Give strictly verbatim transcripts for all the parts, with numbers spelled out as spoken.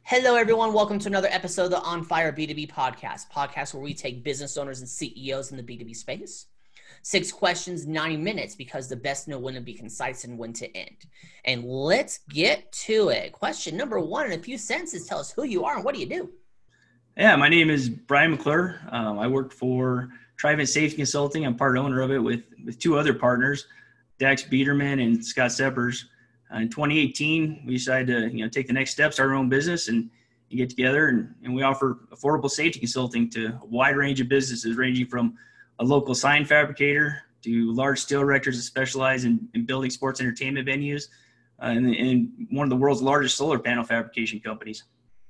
Hello, everyone. Welcome to another episode of the On Fire B two B podcast, podcast where we take business owners and C E Os in the B two B space. Six questions, ninety minutes, because the best know when to be concise and when to end. And let's get to it. Question number one, in a few sentences, tell us who you are and what do you do? Yeah, my name is Brian McClure. Um, I work for Trivent Safety Consulting. I'm part owner of it with, with two other partners, Dax Biederman and Scott Seppers. Uh, in twenty eighteen, we decided to you know take the next steps, start our own business, and, and get together. And, and we offer affordable safety consulting to a wide range of businesses, ranging from a local sign fabricator to large steel erectors that specialize in, in building sports entertainment venues, uh, and, and one of the world's largest solar panel fabrication companies.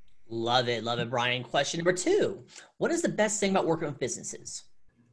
Love it. Love it, Brian. Question number two, what is the best thing about working with businesses?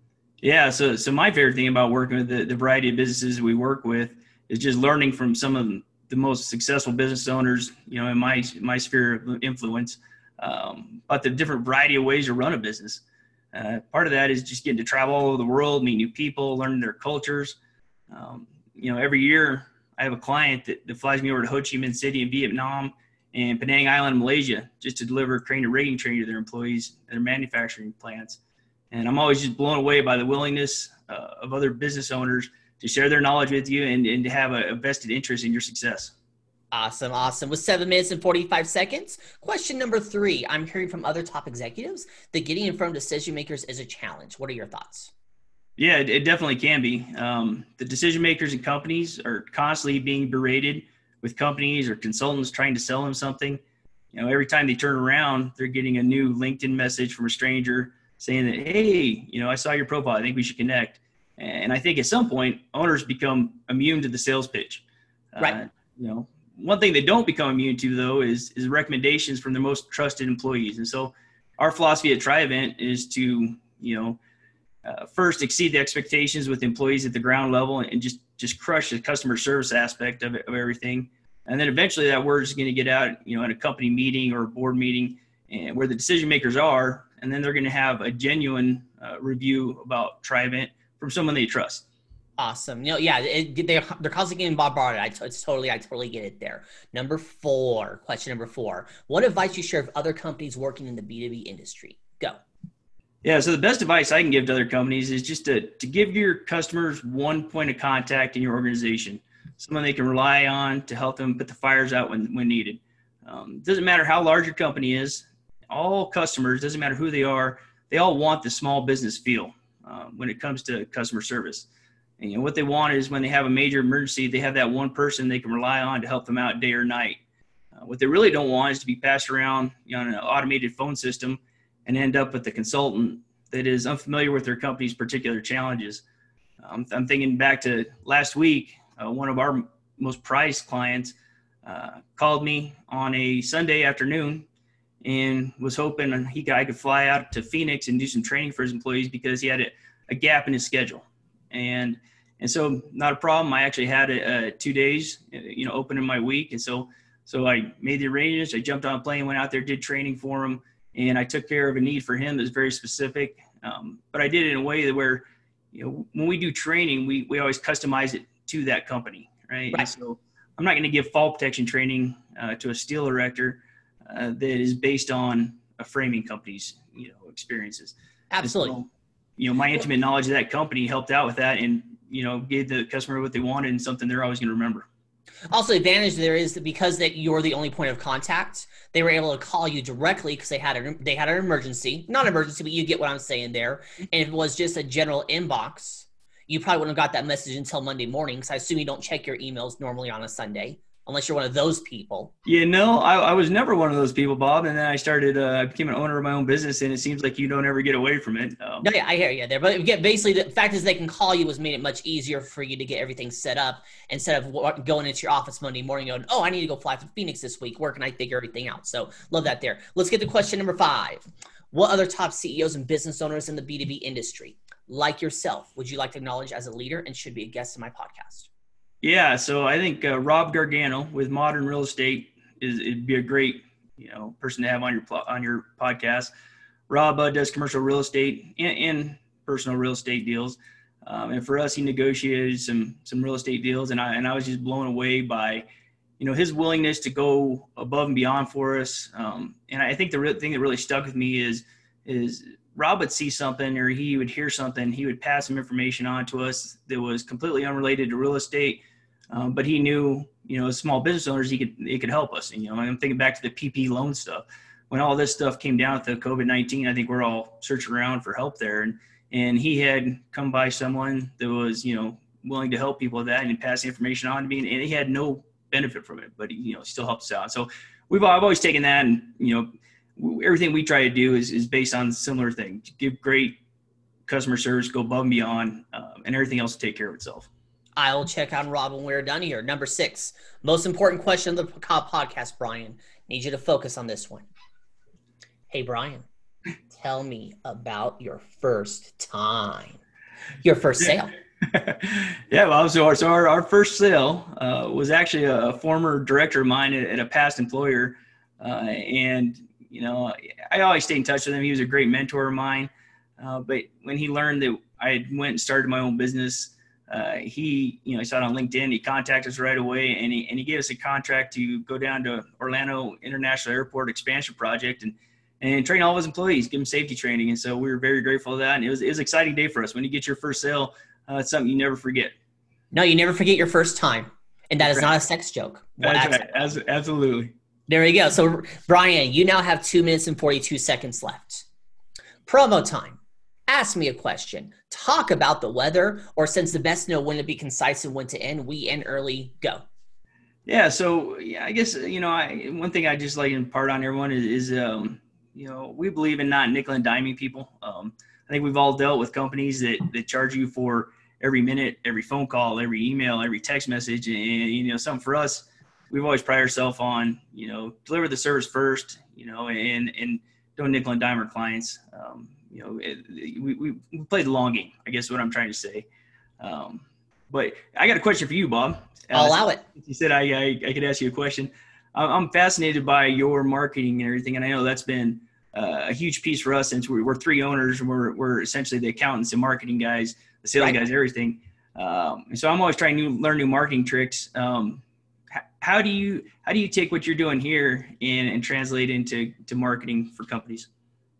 Yeah, so so my favorite thing about working with the, the variety of businesses we work with is just learning from some of the most successful business owners, you know, in my my sphere of influence, um, about the different variety of ways to run a business. Uh, part of that is just getting to travel all over the world, meet new people, learn their cultures. Um, you know, every year I have a client that, that flies me over to Ho Chi Minh City in Vietnam and Penang Island in Malaysia just to deliver crane and rigging training to their employees, their manufacturing plants. And I'm always just blown away by the willingness uh, of other business owners to share their knowledge with you and, and to have a, a vested interest in your success. Awesome. Awesome. With seven minutes and forty-five seconds. Question number three. I'm hearing from other top executives that getting in front of decision makers is a challenge. What are your thoughts? Yeah, it, it definitely can be. Um, the decision makers in companies are constantly being berated with companies or consultants trying to sell them something. You know, every time they turn around, they're getting a new LinkedIn message from a stranger saying that, hey, you know, I saw your profile. I think we should connect. And I think at some point, owners become immune to the sales pitch. Right. Uh, you know, one thing they don't become immune to, though, is is recommendations from their most trusted employees. And so our philosophy at Trivent is to, you know, uh, first exceed the expectations with employees at the ground level and just, just crush the customer service aspect of, it, of everything. And then eventually that word is going to get out, you know, in a company meeting or a board meeting and where the decision makers are. And then they're going to have a genuine uh, review about Trivent from someone they trust. Awesome. You know, yeah, it, they're, they're constantly getting bombarded. I, it's totally, I totally get it there. Number four, question number four. What advice you share with other companies working in the B two B industry? Go. Yeah, so the best advice I can give to other companies is just to, to give your customers one point of contact in your organization, someone they can rely on to help them put the fires out when, when needed. Um, doesn't matter how large your company is, all customers, doesn't matter who they are, they all want the small business feel uh, when it comes to customer service. And, you know, what they want is when they have a major emergency, they have that one person they can rely on to help them out day or night. Uh, what they really don't want is to be passed around, you know, on an automated phone system and end up with a consultant that is unfamiliar with their company's particular challenges. Um, I'm thinking back to last week, uh, one of our most prized clients uh, called me on a Sunday afternoon and was hoping he could, I could fly out to Phoenix and do some training for his employees because he had a, a gap in his schedule. And and so not a problem. I actually had a, a two days, you know, open in my week. And so so I made the arrangements. I jumped on a plane, went out there, did training for him, and I took care of a need for him that was very specific. Um, but I did it in a way that where, you know, when we do training, we, we always customize it to that company, right? Right. And so I'm not going to give fall protection training uh, to a steel erector uh, that is based on a framing company's, you know, experiences. Absolutely. So, you know, my intimate knowledge of that company helped out with that and, you know, gave the customer what they wanted and something they're always going to remember. Also, the advantage there is that because that you're the only point of contact, they were able to call you directly because they had a, they had an emergency, not an emergency, but you get what I'm saying there. And if it was just a general inbox, you probably wouldn't have got that message until Monday morning. Because I assume you don't check your emails normally on a Sunday, unless you're one of those people. Yeah, no, I, I was never one of those people, Bob. And then I started, uh, I became an owner of my own business, and it seems like you don't ever get away from it. Um, No, yeah, I hear you there. But again, basically, the fact is they can call you was made it much easier for you to get everything set up instead of going into your office Monday morning going, oh, I need to go fly to Phoenix this week. Where can I figure everything out? So love that there. Let's get to question number five. What other top C E Os and business owners in the B two B industry, like yourself, would you like to acknowledge as a leader and should be a guest in my podcast? Yeah, so I think uh, Rob Gargano with Modern Real Estate is it'd be a great, you know, person to have on your on your podcast. Rob uh, does commercial real estate and, and personal real estate deals, um, and for us, he negotiated some some real estate deals, and I and I was just blown away by you know, his willingness to go above and beyond for us. Um, and I think the real thing that really stuck with me is, is Rob would see something or he would hear something. He would pass some information on to us that was completely unrelated to real estate. Um, but he knew, you know, as small business owners, he could, it could help us. And, you know, I'm thinking back to the P P loan stuff. When all this stuff came down with the COVID nineteen, I think we're all searching around for help there. And, and he had come by someone that was, you know, willing to help people with that and pass the information on to me. And he had no benefit from it, but he, you know, still helped us out. So we've, I've always taken that, and, you know, everything we try to do is, is based on similar things. Give great customer service, go above and beyond, um, and everything else will take care of itself. I'll check on Rob when we're done here. Number six, most important question of the podcast, Brian. Need you to focus on this one. Hey, Brian, tell me about your first time, your first sale. Yeah, well, so our, so our, our first sale uh, was actually a, a former director of mine at, at a past employer. Uh, and, you know, I always stayed in touch with him. He was a great mentor of mine. Uh, but when he learned that I went and started my own business, uh, he, you know, he saw it on LinkedIn. He contacted us right away, and he, and he gave us a contract to go down to Orlando International Airport expansion project and, and train all of his employees, give them safety training. And so we were very grateful for that. And it was, it was an exciting day for us. When you get your first sale, uh, it's something you never forget. No, you never forget your first time. And that is not a sex joke. That's right. As, absolutely. There you go. So, Brian, you now have two minutes and forty-two seconds left. Promo time. Ask me a question. Talk about the weather, or since the best know when to be concise and when to end, we end early. Go. Yeah. So, yeah, I guess, you know, I, one thing I just like to impart on everyone is, is um, you know, we believe in not nickel and diming people. Um, I think we've all dealt with companies that, that charge you for every minute, every phone call, every email, every text message. And, you know, something for us, we've always prided ourselves on, you know, deliver the service first, you know, and, and don't nickel and dime our clients. Um, you know, it, we, we, we play the long game, I guess is what I'm trying to say. Um, but I got a question for you, Bob. I'll allow it. You said I, I, I could ask you a question. I'm fascinated by your marketing and everything. And I know that's been uh, a huge piece for us, since we're, we're three owners and we're, we're essentially the accountants and marketing guys, the sales right. guys, everything. Um, and so I'm always trying to learn new marketing tricks. Um, how, how do you, how do you take what you're doing here and, and translate into to marketing for companies?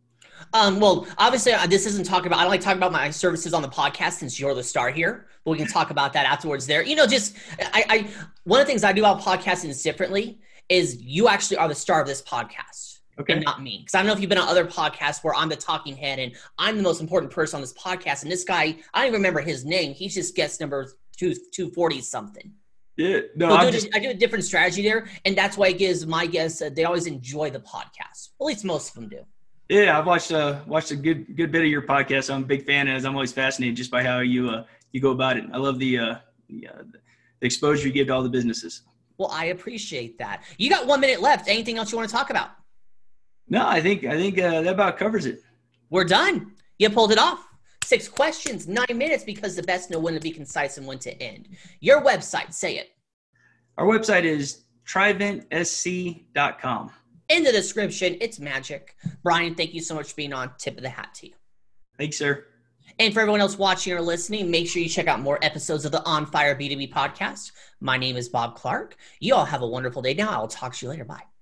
Um, well, obviously uh, this isn't talking about, I don't like talking about my services on the podcast since you're the star here, but we can talk about that afterwards there. You know, just, I, I, one of the things I do about podcasting is differently is you actually are the star of this podcast. Okay. And not me. Because I don't know if you've been on other podcasts where I'm the talking head and I'm the most important person on this podcast. And this guy, I don't even remember his name. He's just guest number two, two forty something. Yeah. No, so I do, just, I do a different strategy there. And that's why it gives my guests, uh, they always enjoy the podcast. Well, at least most of them do. Yeah. I've watched, uh, watched a good, good bit of your podcast. I'm a big fan, and I'm always fascinated just by how you, uh, you go about it. I love the, uh, the, uh, the exposure you give to all the businesses. Well, I appreciate that. You got one minute left. Anything else you want to talk about? No, I think I think uh, that about covers it. We're done. You pulled it off. Six questions, nine minutes, because the best know when to be concise and when to end. Your website, say it. Our website is trivent s c dot com. In the description, it's magic. Brian, thank you so much for being on. Tip of the hat to you. Thanks, sir. And for everyone else watching or listening, make sure you check out more episodes of the On Fire B two B podcast. My name is Bob Clark. You all have a wonderful day now. I'll talk to you later. Bye.